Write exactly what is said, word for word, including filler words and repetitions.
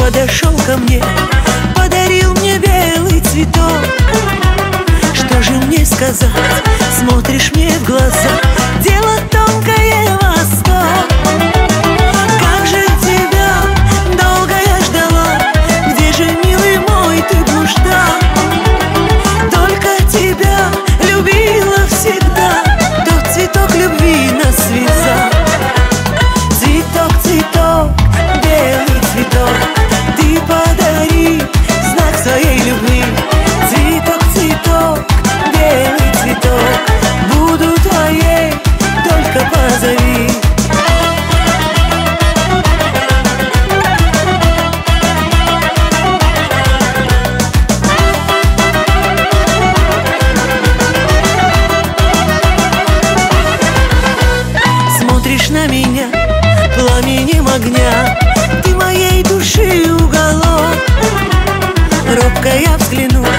подошел ко мне, подарил мне белый цветок. Что же мне сказать? Смотришь мне в глаза, дело тонкое, Восток. Как же тебя долго я ждала, где же, милый мой, ты блуждал? Только тебя любила всегда, тот цветок любви нас связал. Цветок, цветок, белый цветок, ты подари знак своей любви. Цветок, цветок, белый цветок, буду твоей, только позови. Смотришь на меня пламенем огня, ты моей души уголок. Робко я взгляну